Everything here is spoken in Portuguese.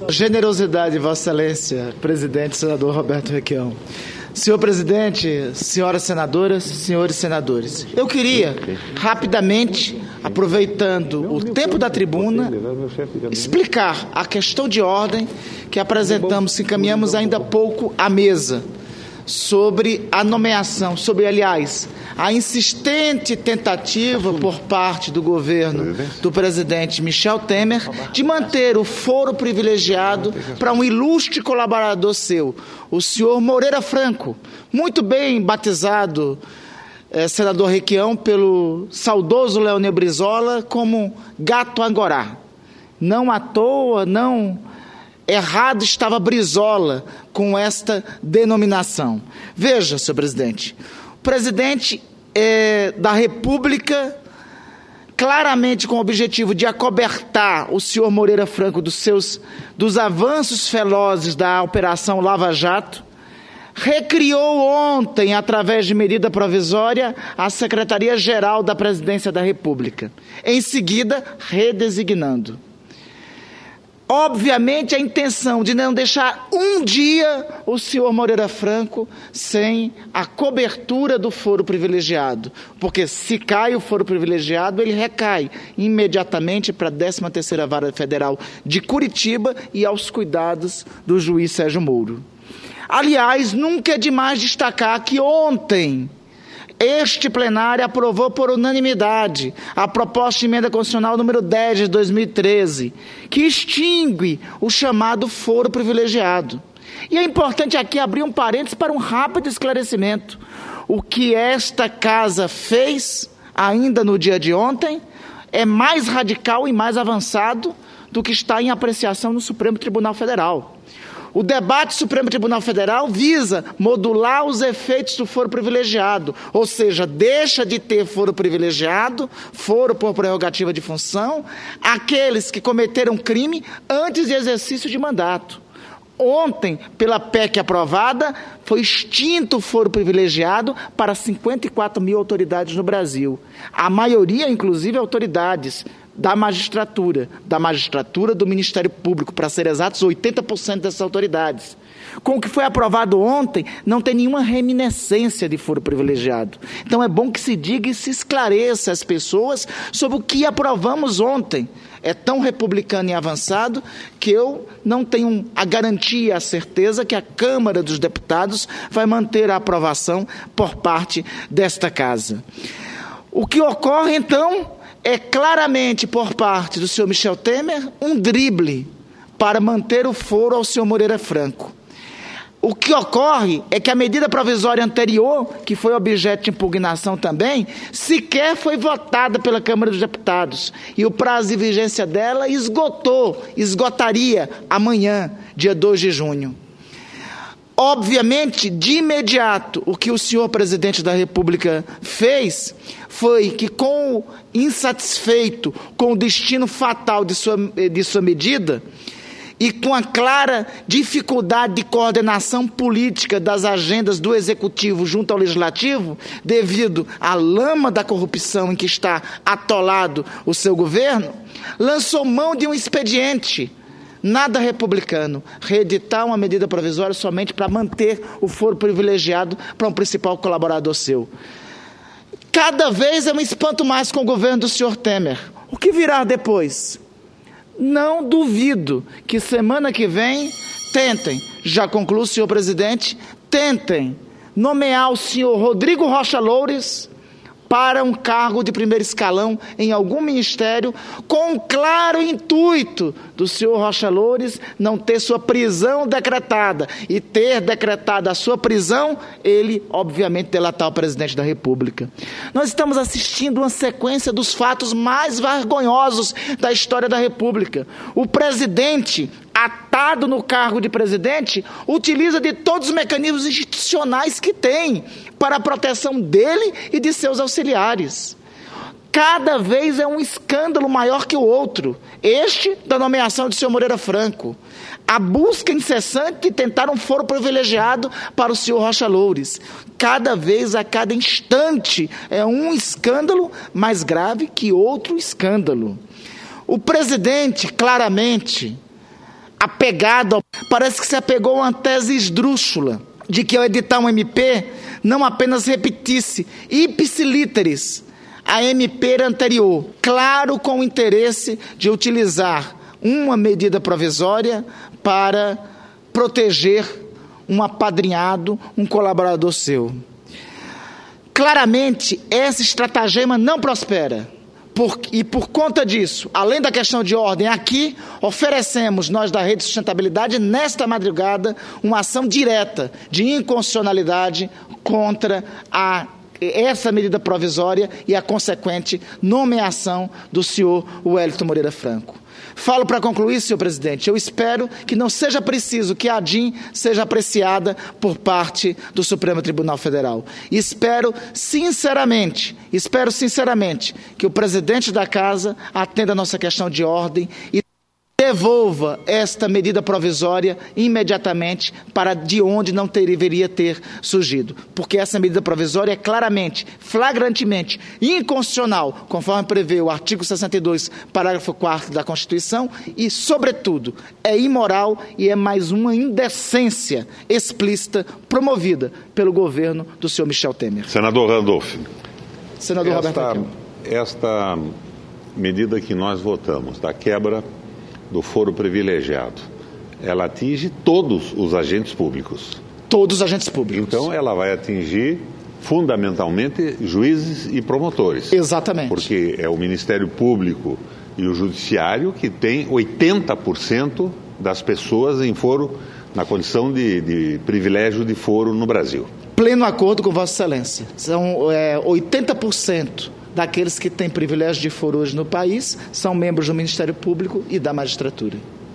Generosidade, Vossa Excelência, presidente, senador Roberto Requião. Senhor presidente, senhoras senadoras, senhores senadores, eu queria, rapidamente, aproveitando o tempo da tribuna, explicar a questão de ordem que apresentamos, encaminhamos ainda há pouco à mesa, sobre a nomeação, aliás, a insistente tentativa por parte do governo do presidente Michel Temer de manter o foro privilegiado para um ilustre colaborador seu, o senhor Moreira Franco, muito bem batizado, senador Requião, pelo saudoso Leonel Brizola como Gato Angorá. Não à toa, não errado estava Brizola com esta denominação. Veja, senhor presidente, o presidente da República, claramente com o objetivo de acobertar o senhor Moreira Franco dos avanços velozes da Operação Lava Jato, recriou ontem, através de medida provisória, a Secretaria-Geral da Presidência da República, em seguida redesignando. Obviamente, a intenção de não deixar um dia o senhor Moreira Franco sem a cobertura do foro privilegiado, porque se cai o foro privilegiado, ele recai imediatamente para a 13ª Vara Federal de Curitiba e aos cuidados do juiz Sérgio Moro. Aliás, nunca é demais destacar que ontem este plenário aprovou por unanimidade a proposta de emenda constitucional número 10 de 2013, que extingue o chamado foro privilegiado. E é importante aqui abrir um parênteses para um rápido esclarecimento. O que esta casa fez, ainda no dia de ontem, é mais radical e mais avançado do que está em apreciação no Supremo Tribunal Federal. O debate do Supremo Tribunal Federal visa modular os efeitos do foro privilegiado, ou seja, deixa de ter foro privilegiado, foro por prerrogativa de função, aqueles que cometeram crime antes de exercício de mandato. Ontem, pela PEC aprovada, foi extinto o foro privilegiado para 54 mil autoridades no Brasil. A maioria, inclusive, autoridades da magistratura, do Ministério Público, para ser exatos, 80% dessas autoridades. Com o que foi aprovado ontem, não tem nenhuma reminiscência de foro privilegiado. Então é bom que se diga e se esclareça às pessoas sobre o que aprovamos ontem. É tão republicano e avançado que eu não tenho a garantia, a certeza que a Câmara dos Deputados vai manter a aprovação por parte desta casa. O que ocorre, então, é claramente, por parte do senhor Michel Temer, um drible para manter o foro ao senhor Moreira Franco. O que ocorre é que a medida provisória anterior, que foi objeto de impugnação também, sequer foi votada pela Câmara dos Deputados. E o prazo de vigência dela esgotaria amanhã, dia 2 de junho. Obviamente, de imediato, o que o senhor presidente da República fez foi que, insatisfeito com o destino fatal de sua medida e com a clara dificuldade de coordenação política das agendas do Executivo junto ao Legislativo, devido à lama da corrupção em que está atolado o seu governo, lançou mão de um expediente nada republicano, reeditar uma medida provisória somente para manter o foro privilegiado para um principal colaborador seu. Cada vez eu me espanto mais com o governo do senhor Temer. O que virá depois? Não duvido que semana que vem tentem, já concluo, senhor presidente, tentem nomear o senhor Rodrigo Rocha Loures para um cargo de primeiro escalão em algum ministério, com o claro intuito do senhor Rocha Loures não ter sua prisão decretada, e ter decretada a sua prisão, ele, obviamente, delatar o presidente da República. Nós estamos assistindo uma sequência dos fatos mais vergonhosos da história da República. O presidente, atado no cargo de presidente, utiliza de todos os mecanismos institucionais que tem para a proteção dele e de seus auxiliares. Cada vez é um escândalo maior que o outro. Este da nomeação de senhor Moreira Franco. A busca incessante de tentar um foro privilegiado para o senhor Rocha Loures. Cada vez, a cada instante, é um escândalo mais grave que outro escândalo. O presidente, claramente, apegado, parece que se apegou a uma tese esdrúxula, de que ao editar um MP, não apenas repetisse ipsi literis a MP anterior, claro, com o interesse de utilizar uma medida provisória para proteger um apadrinhado, um colaborador seu. Claramente, esse estratagema não prospera. E por conta disso, além da questão de ordem, aqui oferecemos, nós da Rede de Sustentabilidade, nesta madrugada, uma ação direta de inconstitucionalidade contra essa medida provisória e a consequente nomeação do senhor Wellington Moreira Franco. Falo para concluir, senhor presidente, eu espero que não seja preciso que a ADIM seja apreciada por parte do Supremo Tribunal Federal. Espero sinceramente que o presidente da Casa atenda a nossa questão de ordem e devolva esta medida provisória imediatamente para de onde não deveria ter surgido. Porque essa medida provisória é claramente, flagrantemente inconstitucional, conforme prevê o artigo 62, parágrafo 4º da Constituição, e, sobretudo, é imoral e é mais uma indecência explícita promovida pelo governo do senhor Michel Temer. Senador Randolph. Senador Roberto. Esta medida que nós votamos, da quebra do foro privilegiado, ela atinge todos os agentes públicos. Todos os agentes públicos. Então ela vai atingir fundamentalmente juízes e promotores. Exatamente. Porque é o Ministério Público e o Judiciário que tem 80% das pessoas em foro, na condição de privilégio de foro no Brasil. Pleno acordo com Vossa Excelência. São 80% daqueles que têm privilégio de foro hoje no país são membros do Ministério Público e da magistratura.